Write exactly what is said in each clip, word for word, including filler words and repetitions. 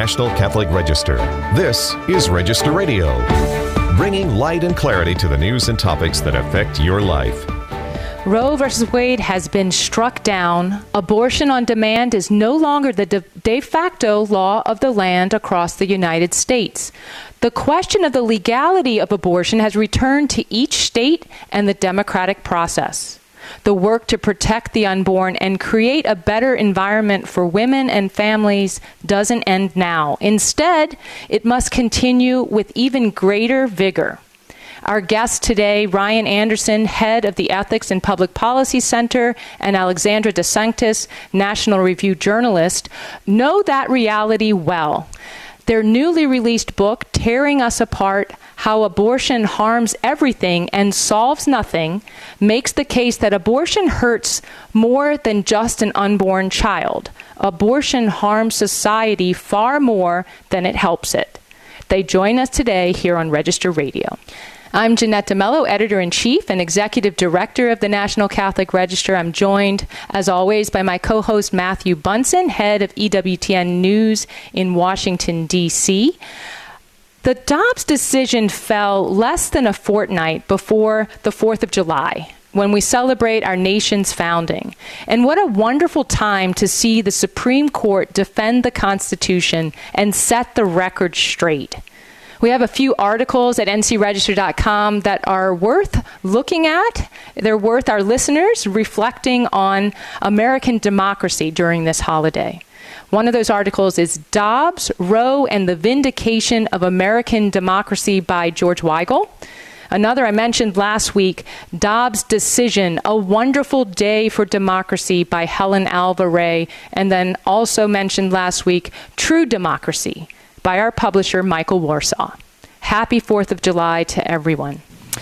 National Catholic Register. This is Register Radio, bringing light and clarity to the news and topics that affect your life. Roe versus Wade has been struck down. Abortion on demand is no longer the de, de facto law of the land across the United States. The question of the legality of abortion has returned to each state and the democratic process. The work to protect the unborn and create a better environment for women and families doesn't end now. Instead, it must continue with even greater vigor. Our guests today, Ryan Anderson, head of the Ethics and Public Policy Center, and Alexandra DeSanctis, National Review journalist, know that reality well. Their newly released book, Tearing Us Apart: How Abortion Harms Everything and Solves Nothing, makes the case that abortion hurts more than just an unborn child. Abortion harms society far more than it helps it. They join us today here on Register Radio. I'm Jeanette DeMello, Editor-in-Chief and Executive Director of the National Catholic Register. I'm joined, as always, by my co-host Matthew Bunson, head of E W T N News in Washington, D C The Dobbs decision fell less than a fortnight before the fourth of July, when we celebrate our nation's founding. And what a wonderful time to see the Supreme Court defend the Constitution and set the record straight. We have a few articles at N C Register dot com that are worth looking at. They're worth our listeners reflecting on American democracy during this holiday. One of those articles is Dobbs, Roe, and the Vindication of American Democracy by George Weigel. Another I mentioned last week, Dobbs' Decision, A Wonderful Day for Democracy by Helen Alvarez. And then also mentioned last week, True Democracy by our publisher, Michael Warsaw. Happy fourth of July to everyone.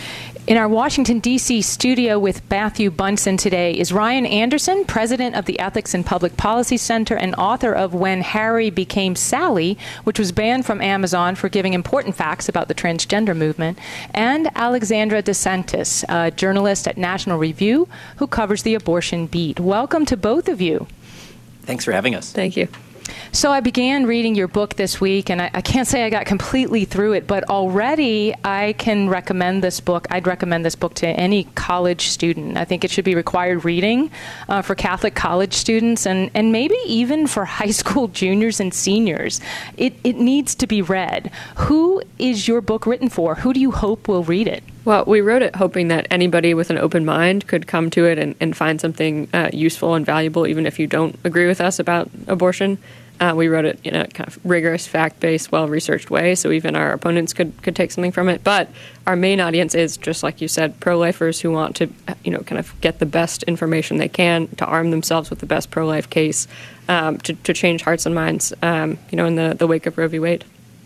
In our Washington, D C studio with Matthew Bunson today is Ryan Anderson, president of the Ethics and Public Policy Center and author of When Harry Became Sally, which was banned from Amazon for giving important facts about the transgender movement, and Alexandra DeSanctis, a journalist at National Review who covers the abortion beat. Welcome to both of you. Thanks for having us. Thank you. So I began reading your book this week, and I, I can't say I got completely through it, but already I can recommend this book. I'd recommend this book to any college student. I think it should be required reading uh, for Catholic college students and, and maybe even for high school juniors and seniors. It, it needs to be read. Who is your book written for? Who do you hope will read it? Well, we wrote it hoping that anybody with an open mind could come to it and, and find something uh, useful and valuable, even if you don't agree with us about abortion. Uh, we wrote it in a kind of rigorous, fact-based, well-researched way, so even our opponents could, could take something from it. But our main audience is, just like you said, pro-lifers who want to, you know, kind of get the best information they can to arm themselves with the best pro-life case, um, to, to change hearts and minds, um, you know, in the, the wake of Roe v. Wade.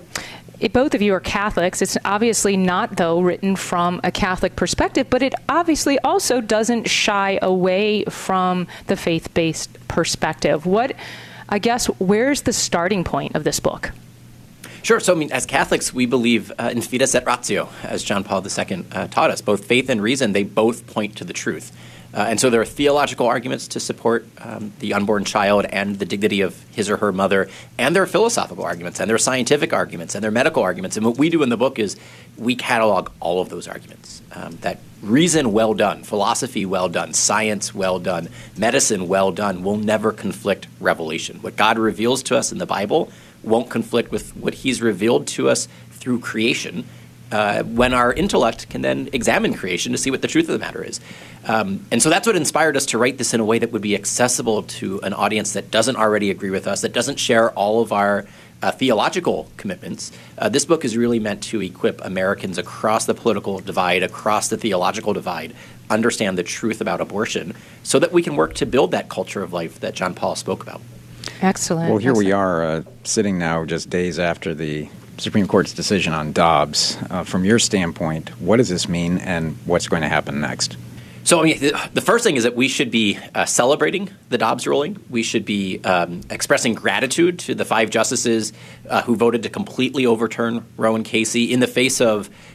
It, both of you are Catholics. It's obviously not, though, written from a Catholic perspective, but it obviously also doesn't shy away from the faith-based perspective. What, I guess, where's the starting point of this book? Sure. So, I mean, as Catholics, we believe uh, in fides et ratio, as John Paul the Second uh, taught us. Both faith and reason, they both point to the truth. Uh, and so there are theological arguments to support um, the unborn child and the dignity of his or her mother, and there are philosophical arguments, and there are scientific arguments, and there are medical arguments. And what we do in the book is we catalog all of those arguments. Um, that reason well done, philosophy well done, science well done, medicine well done will never conflict revelation. What God reveals to us in the Bible won't conflict with what he's revealed to us through creation, Uh, when our intellect can then examine creation to see what the truth of the matter is. Um, and so that's what inspired us to write this in a way that would be accessible to an audience that doesn't already agree with us, that doesn't share all of our uh, theological commitments. Uh, this book is really meant to equip Americans across the political divide, across the theological divide, understand the truth about abortion so that we can work to build that culture of life that John Paul spoke about. Excellent. Well, here Excellent. we are uh, sitting now just days after the Supreme Court's decision on Dobbs. Uh, from your standpoint, what does this mean and what's going to happen next? So I mean, the, the first thing is that we should be uh, celebrating the Dobbs ruling. We should be um, expressing gratitude to the five justices uh, who voted to completely overturn Roe and Casey in the face of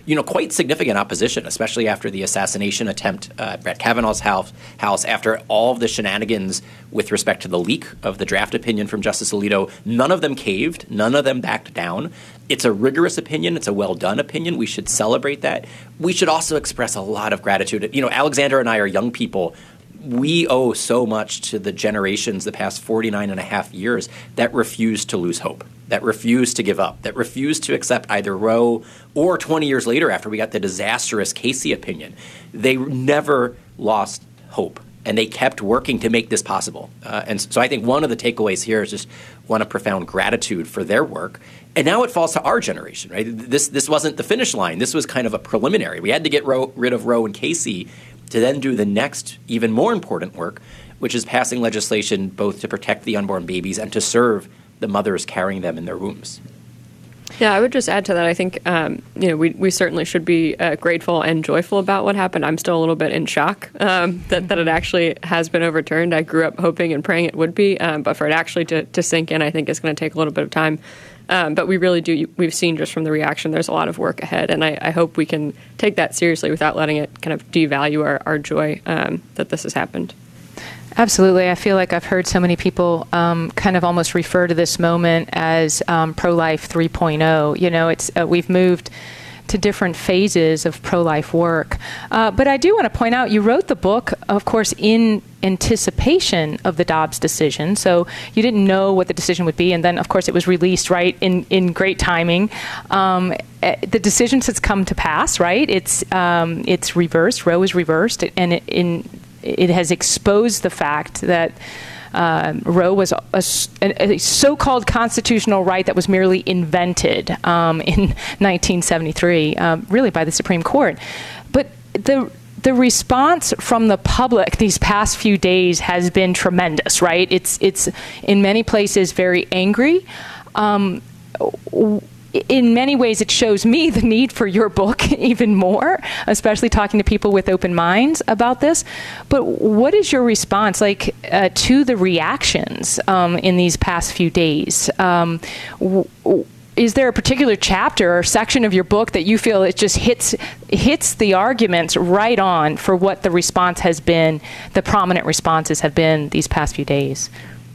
you know, quite significant opposition, especially after the assassination attempt uh, at Brett Kavanaugh's house, house, after all of the shenanigans with respect to the leak of the draft opinion from Justice Alito. None of them caved. None of them backed down. It's a rigorous opinion. It's a well-done opinion. We should celebrate that. We should also express a lot of gratitude. You know, Alexandra and I are young people. We owe so much to the generations the past forty-nine and a half years that refused to lose hope, that refused to give up, that refused to accept either Roe or twenty years later after we got the disastrous Casey opinion. They never lost hope, and they kept working to make this possible. Uh, and so I think one of the takeaways here is just one of profound gratitude for their work. And now it falls to our generation, right? This this wasn't the finish line. This was kind of a preliminary. We had to get Roe, rid of Roe and Casey to then do the next, even more important work, which is passing legislation both to protect the unborn babies and to serve the mothers carrying them in their wombs. Yeah, I would just add to that. I think, um, you know, we, we certainly should be uh, grateful and joyful about what happened. I'm still a little bit in shock um, that, that it actually has been overturned. I grew up hoping and praying it would be, um, but for it actually to, to sink in, I think it's going to take a little bit of time. Um, but we really do, we've seen just from the reaction, there's a lot of work ahead. And I, I hope we can take that seriously without letting it kind of devalue our, our joy um, that this has happened. Absolutely. I feel like I've heard so many people um, kind of almost refer to this moment as um, pro-life three point oh. You know, it's uh, we've moved to different phases of pro-life work. Uh, but I do want to point out, you wrote the book, of course, in anticipation of the Dobbs decision. So you didn't know what the decision would be. And then, of course, it was released, right, in, in great timing. Um, the decision has come to pass, right? It's um, it's reversed. Roe is reversed. And it, in, it has exposed the fact that Uh, Roe was a, a, a so-called constitutional right that was merely invented um, in nineteen seventy-three, um, really by the Supreme Court. But the the response from the public these past few days has been tremendous, right? It's it's in many places very angry. Um, In many ways, it shows me the need for your book even more, especially talking to people with open minds about this. But what is your response like uh, to the reactions um, in these past few days? Um, w- w- is there a particular chapter or section of your book that you feel it just hits hits the arguments right on for what the response has been, the prominent responses have been these past few days?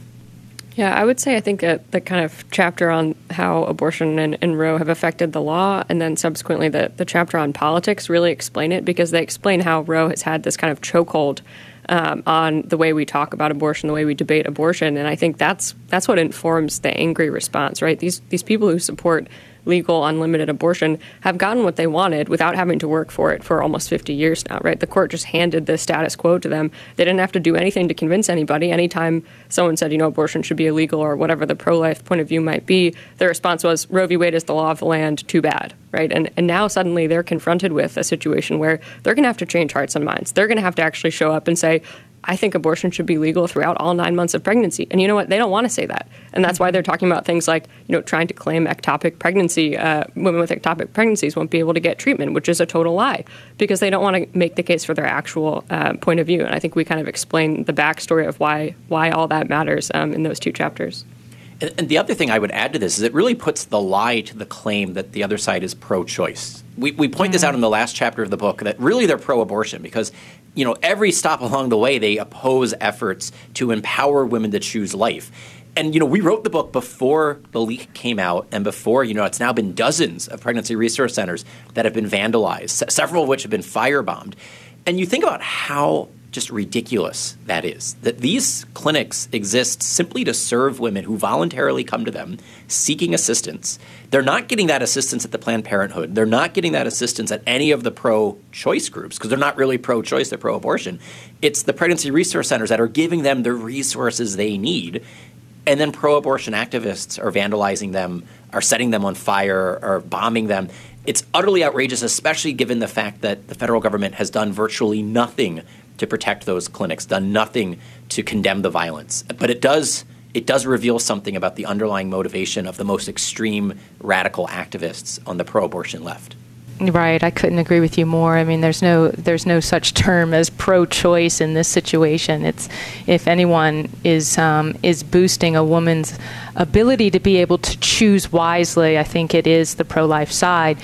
Yeah, I would say I think that the kind of chapter on how abortion and, and Roe have affected the law, and then subsequently the, the chapter on politics really explain it, because they explain how Roe has had this kind of chokehold um, on the way we talk about abortion, the way we debate abortion. And I think that's that's what informs the angry response, right? These these people who support legal, unlimited abortion have gotten what they wanted without having to work for it for almost fifty years now, right? The court just handed the status quo to them. They didn't have to do anything to convince anybody. Anytime someone said, you know, abortion should be illegal or whatever the pro-life point of view might be, their response was, Roe v. Wade is the law of the land, too bad, right? And and now suddenly they're confronted with a situation where they're going to have to change hearts and minds. They're going to have to actually show up and say, I think abortion should be legal throughout all nine months of pregnancy. And you know what? They don't want to say that. And that's why they're talking about things like, you know, trying to claim ectopic pregnancy. Uh, women with ectopic pregnancies won't be able to get treatment, which is a total lie, because they don't want to make the case for their actual uh, point of view. And I think we kind of explain the backstory of why why all that matters um, in those two chapters. And, and the other thing I would add to this is it really puts the lie to the claim that the other side is pro-choice. We, we point mm. this out in the last chapter of the book, that really they're pro-abortion because, you know, every stop along the way they oppose efforts to empower women to choose life. And, you know, we wrote the book before the leak came out and before, you know, it's now been dozens of pregnancy resource centers that have been vandalized, s- several of which have been firebombed. And you think about how just ridiculous that is, that these clinics exist simply to serve women who voluntarily come to them seeking assistance. They're not getting that assistance at the Planned Parenthood. They're not getting that assistance at any of the pro-choice groups because they're not really pro-choice, they're pro-abortion. It's the pregnancy resource centers that are giving them the resources they need. And then pro-abortion activists are vandalizing them, are setting them on fire, or bombing them. It's utterly outrageous, especially given the fact that the federal government has done virtually nothing to protect those clinics, done nothing to condemn the violence. But it does it does reveal something about the underlying motivation of the most extreme radical activists on the pro-abortion left. Right, I couldn't agree with you more. I mean, there's no there's no such term as pro-choice in this situation. It's if anyone is um, is boosting a woman's ability to be able to choose wisely, I think it is the pro-life side.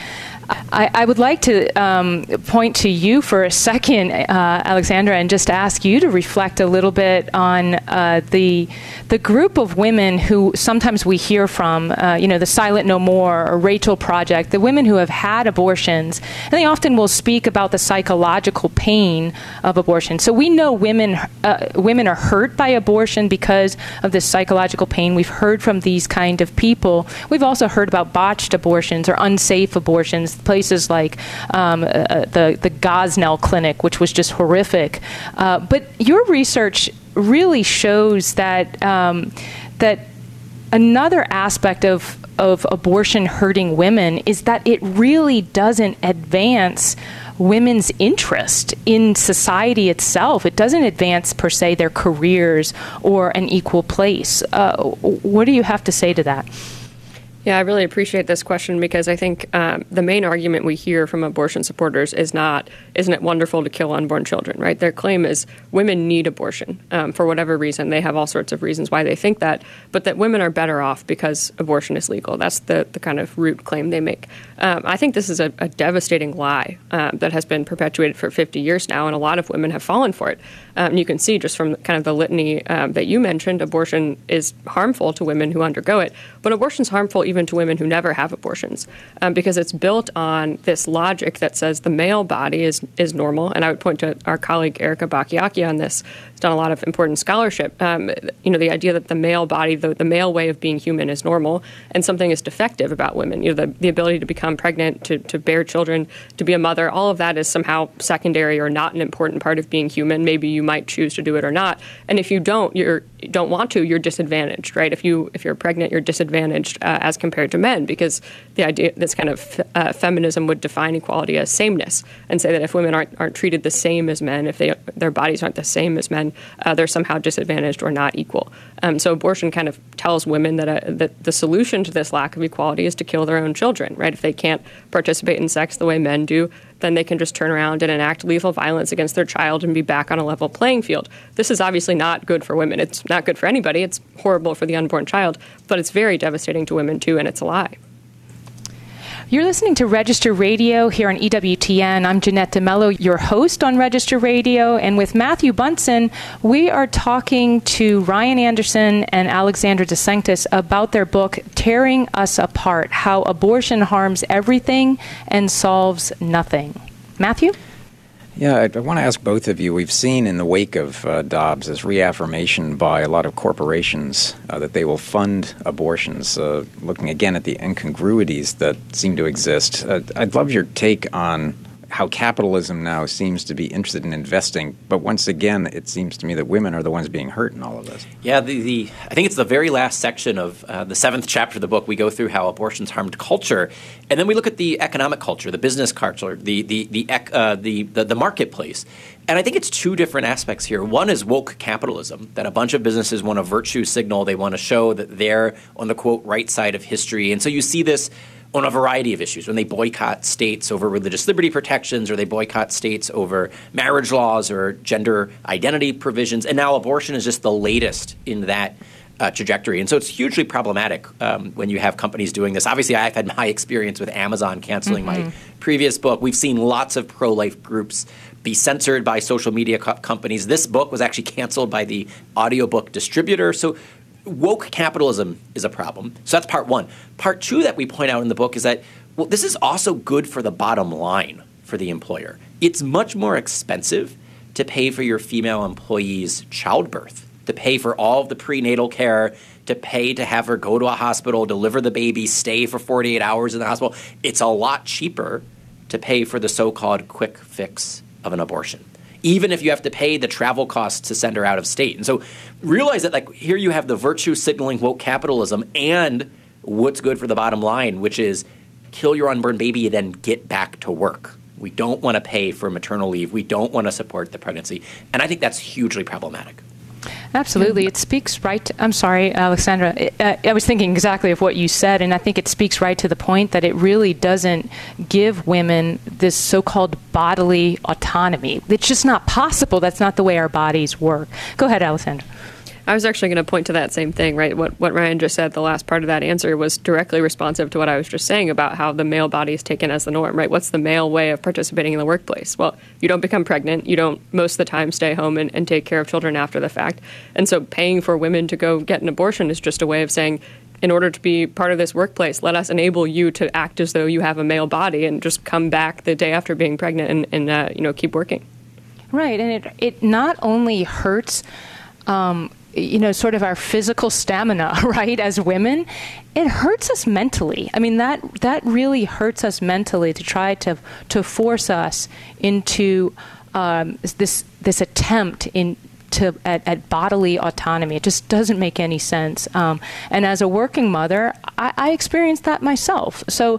I, I would like to um, point to you for a second, uh, Alexandra, and just ask you to reflect a little bit on uh, the the group of women who sometimes we hear from, uh, you know, the Silent No More or Rachel Project, the women who have had abortions, and they often will speak about the psychological pain of abortion. So we know women uh, women are hurt by abortion because of this psychological pain. We've heard from these kind of people. We've also heard about botched abortions or unsafe abortions. Places like um, uh, the the Gosnell Clinic, which was just horrific. Uh, but your research really shows that um, that another aspect of of abortion hurting women is that it really doesn't advance women's interest in society itself. It doesn't advance, per se, their careers or an equal place. Uh, what do you have to say to that? Yeah, I really appreciate this question because I think um, the main argument we hear from abortion supporters is not, isn't it wonderful to kill unborn children, right? Their claim is women need abortion um, for whatever reason. They have all sorts of reasons why they think that, but that women are better off because abortion is legal. That's the, the kind of root claim they make. Um, I think this is a, a devastating lie um, that has been perpetuated for fifty years now, and a lot of women have fallen for it. Um, and you can see just from kind of the litany um, that you mentioned, abortion is harmful to women who undergo it, but abortion is harmful even to women who never have abortions um, because it's built on this logic that says the male body is is normal. And I would point to our colleague Erica Bacchiacchi on this. She's done a lot of important scholarship. Um, you know, the idea that the male body, the, the male way of being human is normal and something is defective about women. You know, the, the ability to become pregnant, to, to bear children, to be a mother, all of that is somehow secondary or not an important part of being human. Maybe you might choose to do it or not. And if you don't, you're you don't want to, you're disadvantaged, right? If you if you're pregnant, you're disadvantaged uh, as compared to men, because the idea, this kind of uh, feminism would define equality as sameness and say that if women aren't aren't treated the same as men, if they their bodies aren't the same as men, uh, they're somehow disadvantaged or not equal. Um, so abortion kind of tells women that, uh, that the solution to this lack of equality is to kill their own children, right? If they can't participate in sex the way men do, then they can just turn around and enact lethal violence against their child and be back on a level playing field. This is obviously not good for women. It's not good for anybody. It's horrible for the unborn child, but it's very devastating to women too, and it's a lie. You're listening to Register Radio here on E W T N. I'm Jeanette DeMello, your host on Register Radio. And with Matthew Bunson, we are talking to Ryan Anderson and Alexandra DeSanctis about their book, Tearing Us Apart, How Abortion Harms Everything and Solves Nothing. Matthew? Yeah, I, I want to ask both of you. We've seen in the wake of uh, Dobbs this reaffirmation by a lot of corporations uh, that they will fund abortions, uh, looking again at the incongruities that seem to exist. Uh, I'd love your take on how capitalism now seems to be interested in investing, but once again, it seems to me that women are the ones being hurt in all of this. Yeah, the, the I think it's the very last section of uh, the seventh chapter of the book. We go through how abortion's harmed culture, and then we look at the economic culture, the business culture, the the the uh, the, the the marketplace. And I think it's two different aspects here. One is woke capitalism, that a bunch of businesses want a virtue signal. They want to show that they're on the, quote, right side of history. And so you see this on a variety of issues, when they boycott states over religious liberty protections, or they boycott states over marriage laws or gender identity provisions. And now abortion is just the latest in that uh, trajectory. And so it's hugely problematic um, when you have companies doing this. Obviously, I've had my experience with Amazon canceling mm-hmm. my previous book. We've seen lots of pro-life groups be censored by social media co- companies. This book was actually canceled by the audiobook distributor. So woke capitalism is a problem. So that's part one. Part two that we point out in the book is that, well, this is also good for the bottom line for the employer. It's much more expensive to pay for your female employee's childbirth, to pay for all of the prenatal care, to pay to have her go to a hospital, deliver the baby, stay for forty-eight hours in the hospital. It's a lot cheaper to pay for the so-called quick fix of an abortion, even if you have to pay the travel costs to send her out of state. And so realize that, like, here you have the virtue signaling woke capitalism and what's good for the bottom line, which is kill your unborn baby and then get back to work. We don't want to pay for maternal leave. We don't want to support the pregnancy. And I think that's hugely problematic. Absolutely. It speaks right to, I'm sorry, Alexandra. Uh, I was thinking exactly of what you said, and I think it speaks right to the point that it really doesn't give women this so-called bodily autonomy. It's just not possible. That's not the way our bodies work. Go ahead, Alexandra. I was actually going to point to that same thing, right? What what Ryan just said, the last part of that answer was directly responsive to what I was just saying about how the male body is taken as the norm, right? What's the male way of participating in the workplace? Well, you don't become pregnant. You don't most of the time stay home and, and take care of children after the fact. And so paying for women to go get an abortion is just a way of saying, in order to be part of this workplace, let us enable you to act as though you have a male body and just come back the day after being pregnant and, and uh, you know, keep working. Right. And it, it not only hurts um, you know, sort of our physical stamina, right, as women, it hurts us mentally. I mean, that that really hurts us mentally to try to to force us into um, this this attempt in to at, at bodily autonomy. It just doesn't make any sense. Um, and as a working mother, I, I experienced that myself. So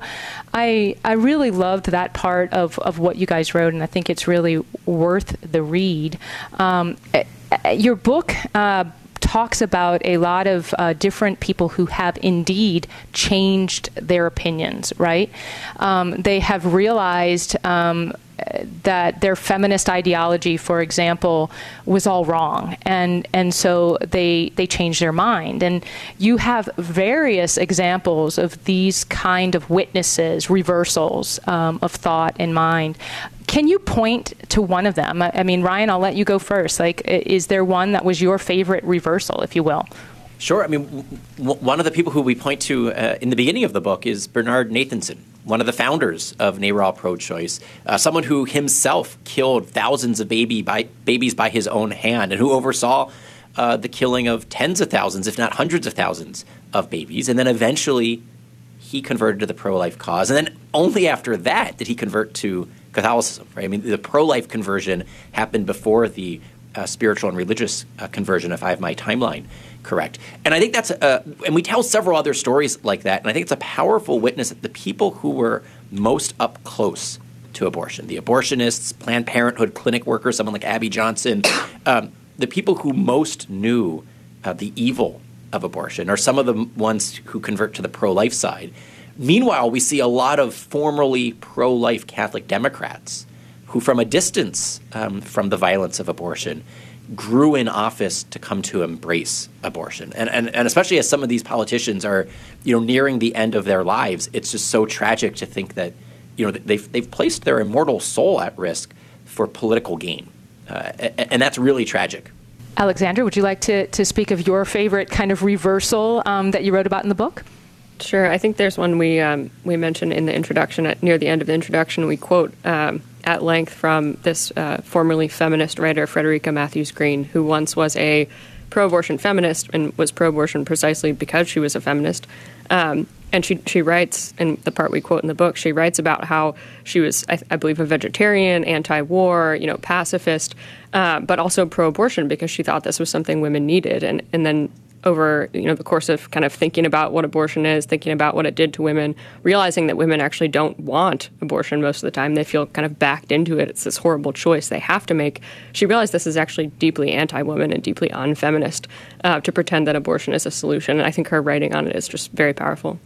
I I really loved that part of, of what you guys wrote, and I think it's really worth the read. Um, your book uh, talks about a lot of uh, different people who have indeed changed their opinions, right? Um, they have realized um, that their feminist ideology, for example, was all wrong, and and so they they changed their mind. And you have various examples of these kind of witnesses, reversals um, of thought and mind. Can you point to one of them? I, I mean, Ryan, I'll let you go first. Like, is there one that was your favorite reversal, if you will? Sure. I mean, w- one of the people who we point to uh, in the beginning of the book is Bernard Nathanson, one of the founders of NARAL Pro-Choice, uh, someone who himself killed thousands of baby by, babies by his own hand, and who oversaw uh, the killing of tens of thousands, if not hundreds of thousands, of babies. And then eventually he converted to the pro-life cause. And then only after that did he convert to Catholicism, right? I mean, the pro-life conversion happened before the uh, spiritual and religious uh, conversion, if I have my timeline correct. And I think that's, a, and we tell several other stories like that, and I think it's a powerful witness that the people who were most up close to abortion, the abortionists, Planned Parenthood clinic workers, someone like Abby Johnson, um, the people who most knew uh, the evil of abortion are some of the ones who convert to the pro-life side. Meanwhile, we see a lot of formerly pro-life Catholic Democrats who, from a distance um, from the violence of abortion, grew in office to come to embrace abortion. And, and and especially as some of these politicians are, you know, nearing the end of their lives, it's just so tragic to think that, you know, they've, they've placed their immortal soul at risk for political gain. Uh, and, and that's really tragic. Alexandra, would you like to, to speak of your favorite kind of reversal um, that you wrote about in the book? Sure. I think there's one we um, we mentioned in the introduction. At, near the end of the introduction, we quote um, at length from this uh, formerly feminist writer, Frederica Matthews Green, who once was a pro-abortion feminist and was pro-abortion precisely because she was a feminist. Um, and she she writes, in the part we quote in the book, she writes about how she was, I, I believe, a vegetarian, anti-war, you know, pacifist, uh, but also pro-abortion because she thought this was something women needed. And and then over, you know, the course of kind of thinking about what abortion is, thinking about what it did to women, realizing that women actually don't want abortion most of the time. They feel kind of backed into it. It's this horrible choice they have to make. She realized this is actually deeply anti-woman and deeply unfeminist uh, to pretend that abortion is a solution. And I think her writing on it is just very powerful.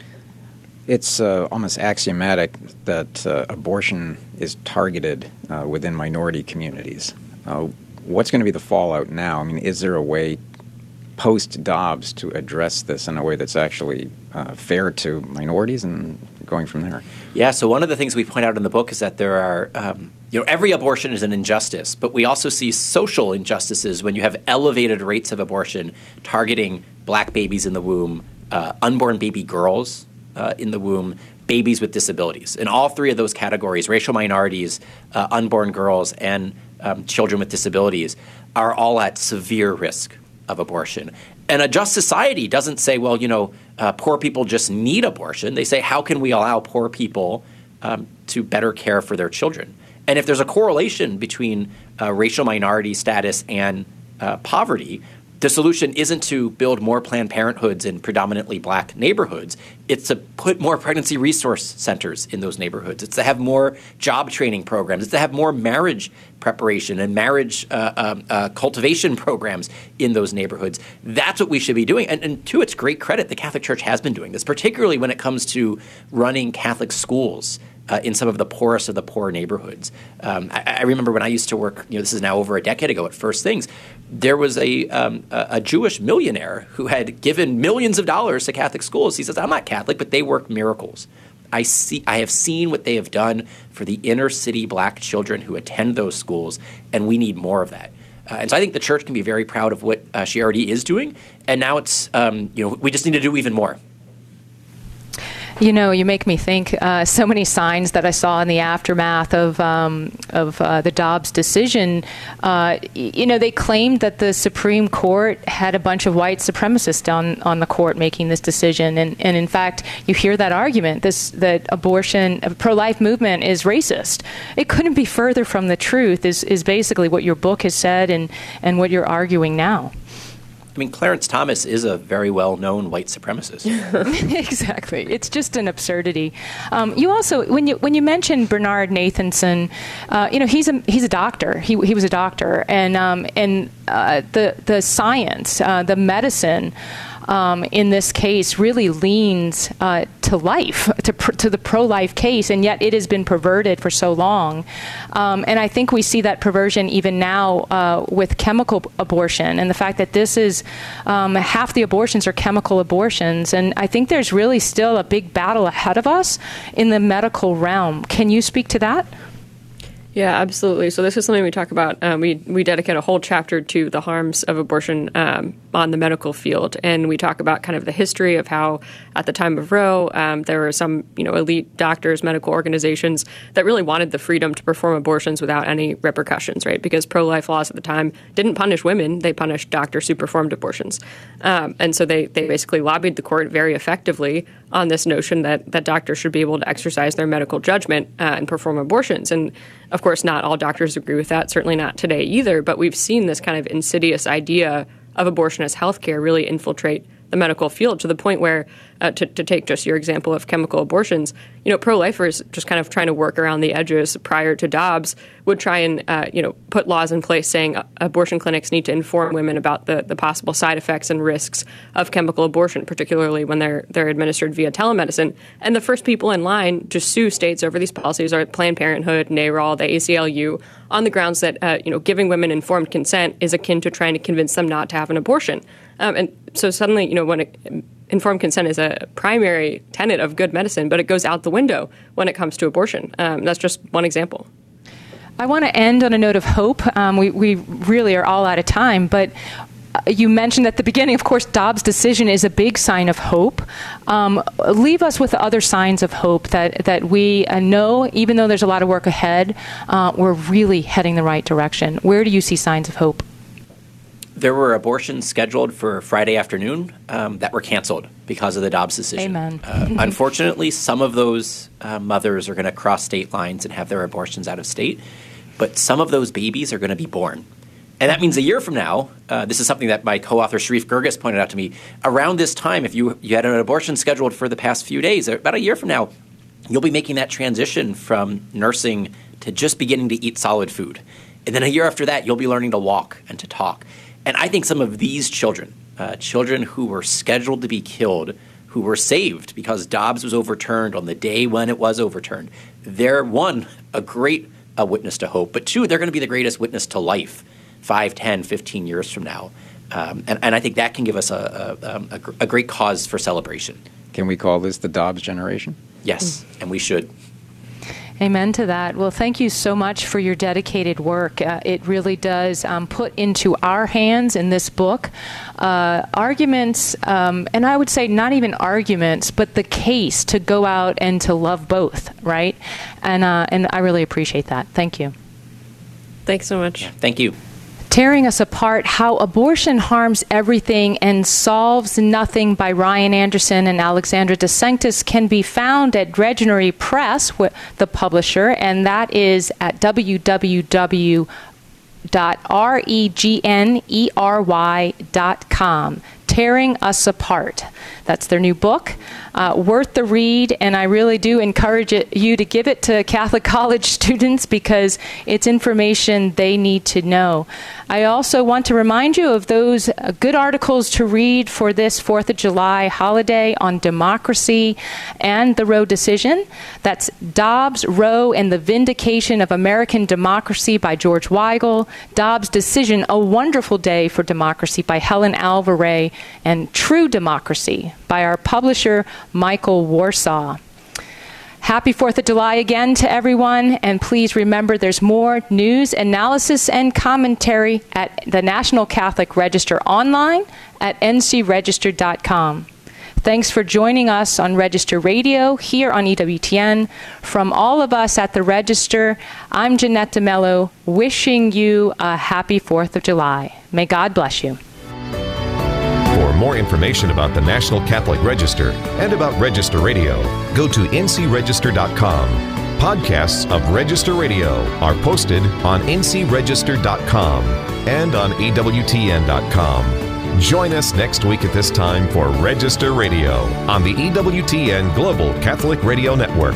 It's uh, almost axiomatic that uh, abortion is targeted uh, within minority communities. Uh, what's going to be the fallout now? I mean, is there a way post-Dobbs to address this in a way that's actually uh, fair to minorities and going from there? Yeah, so one of the things we point out in the book is that there are, um, you know, every abortion is an injustice, but we also see social injustices when you have elevated rates of abortion targeting black babies in the womb, uh, unborn baby girls uh, in the womb, babies with disabilities. In all three of those categories, racial minorities, uh, unborn girls, and um, children with disabilities are all at severe risk of abortion. And a just society doesn't say, well, you know, uh, poor people just need abortion. They say, how can we allow poor people um, to better care for their children? And if there's a correlation between uh, racial minority status and uh, poverty, the solution isn't to build more Planned Parenthoods in predominantly black neighborhoods. It's to put more pregnancy resource centers in those neighborhoods. It's to have more job training programs. It's to have more marriage preparation and marriage uh, um, uh, cultivation programs in those neighborhoods. That's what we should be doing. And, and to its great credit, the Catholic Church has been doing this, particularly when it comes to running Catholic schools Uh, in some of the poorest of the poor neighborhoods. Um, I, I remember when I used to work, you know, this is now over a decade ago at First Things, there was a, um, a Jewish millionaire who had given millions of dollars to Catholic schools. He says, I'm not Catholic, but they work miracles. I see. I have seen what they have done for the inner city black children who attend those schools, and we need more of that. Uh, and so I think the church can be very proud of what uh, she already is doing, and now it's, um, you know, we just need to do even more. You know, you make me think uh, so many signs that I saw in the aftermath of um, of uh, the Dobbs decision. Uh, you know, they claimed that the Supreme Court had a bunch of white supremacists on, on the court making this decision. And, and in fact, you hear that argument, this that abortion, uh, pro-life movement is racist. It couldn't be further from the truth, is, is basically what your book has said and, and what you're arguing now. I mean, Clarence Thomas is a very well-known white supremacist. Exactly. It's just an absurdity. Um, you also, when you when you mentioned Bernard Nathanson, uh, you know, he's a he's a doctor. He he was a doctor, and um, and uh, the the science, uh, the medicine. Um, in this case, really leans uh, to life, to, pr- to the pro-life case, and yet it has been perverted for so long. Um, and I think we see that perversion even now uh, with chemical abortion, and the fact that this is um, half the abortions are chemical abortions. And I think there's really still a big battle ahead of us in the medical realm. Can you speak to that? Yeah, absolutely. So this is something we talk about. Um, we we dedicate a whole chapter to the harms of abortion um, on the medical field, and we talk about kind of the history of how, at the time of Roe, um, there were some you know elite doctors, medical organizations that really wanted the freedom to perform abortions without any repercussions, right? Because pro-life laws at the time didn't punish women; they punished doctors who performed abortions, um, and so they they basically lobbied the court very effectively on this notion that that doctors should be able to exercise their medical judgment uh, and perform abortions. And of course, not all doctors agree with that, certainly not today either, but we've seen this kind of insidious idea of abortion as healthcare really infiltrate the medical field to the point where, uh, to, to take just your example of chemical abortions, you know, pro-lifers just kind of trying to work around the edges prior to Dobbs would try and, uh, you know, put laws in place saying abortion clinics need to inform women about the, the possible side effects and risks of chemical abortion, particularly when they're they're administered via telemedicine. And the first people in line to sue states over these policies are Planned Parenthood, NARAL, the A C L U, on the grounds that, uh, you know, giving women informed consent is akin to trying to convince them not to have an abortion. Um, and so suddenly, you know, when it, informed consent is a primary tenet of good medicine, but it goes out the window when it comes to abortion. Um, that's just one example. I want to end on a note of hope. Um, we, we really are all out of time, but you mentioned at the beginning, of course, Dobbs' decision is a big sign of hope. Um, leave us with other signs of hope that, that we uh, know, even though there's a lot of work ahead, uh, we're really heading the right direction. Where do you see signs of hope? There were abortions scheduled for Friday afternoon um, that were canceled because of the Dobbs decision. Amen. Uh, unfortunately, some of those uh, mothers are going to cross state lines and have their abortions out of state, but some of those babies are going to be born. And that means a year from now, uh, this is something that my co-author Sharif Girgis pointed out to me, around this time, if you, you had an abortion scheduled for the past few days, about a year from now, you'll be making that transition from nursing to just beginning to eat solid food. And then a year after that, you'll be learning to walk and to talk. And I think some of these children, uh, children who were scheduled to be killed, who were saved because Dobbs was overturned on the day when it was overturned, they're, one, a great uh, witness to hope, but two, they're going to be the greatest witness to life five, ten, fifteen years from now. Um, and, and I think that can give us a, a, a, a great cause for celebration. Can we call this the Dobbs generation? Yes, and we should. Amen to that. Well, thank you so much for your dedicated work. Uh, it really does um, put into our hands in this book uh, arguments, um, and I would say not even arguments, but the case to go out and to love both, right? And uh, and I really appreciate that. Thank you. Thanks so much. Yeah, thank you. Tearing Us Apart, How Abortion Harms Everything and Solves Nothing by Ryan Anderson and Alexandra DeSanctis can be found at Regnery Press, the publisher, and that is at w w w dot regnery dot com. Tearing Us Apart. That's their new book. Uh, worth the read, and I really do encourage it, you to give it to Catholic college students because it's information they need to know. I also want to remind you of those uh, good articles to read for this fourth of July holiday on democracy and the Roe decision. That's Dobbs, Roe, and the Vindication of American Democracy by George Weigel, Dobbs' Decision, A Wonderful Day for Democracy by Helen Alvarez, and True Democracy by our publisher, Michael Warsaw. Happy fourth of July again to everyone, and please remember there's more news, analysis, and commentary at the National Catholic Register online at n c register dot com. Thanks for joining us on Register Radio here on E W T N. From all of us at the Register, I'm Jeanette DeMello, wishing you a happy fourth of July. May God bless you. For more information about the National Catholic Register and about Register Radio, go to n c register dot com. Podcasts of Register Radio are posted on n c register dot com and on e w t n dot com. Join us next week at this time for Register Radio on the E W T N Global Catholic Radio Network.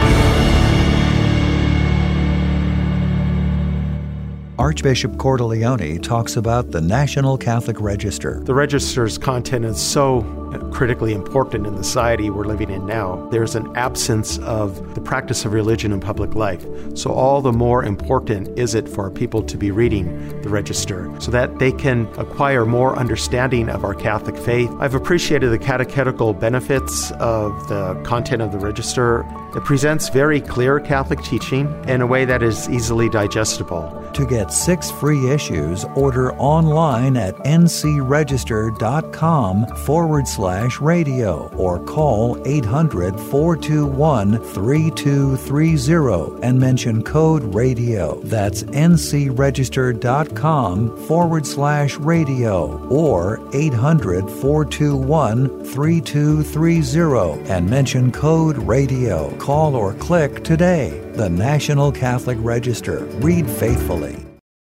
Archbishop Cordileone talks about the National Catholic Register. The Register's content is so critically important in the society we're living in now. There's an absence of the practice of religion in public life. So all the more important is it for people to be reading the Register so that they can acquire more understanding of our Catholic faith. I've appreciated the catechetical benefits of the content of the Register. It presents very clear Catholic teaching in a way that is easily digestible. To get six free issues, order online at n c register dot com forward slash radio or call eight hundred, four two one, three two three zero and mention code radio. That's n c register dot com forward slash radio or eight hundred, four two one, three two three zero and mention code radio. Call or click today. The National Catholic Register. Read faithfully.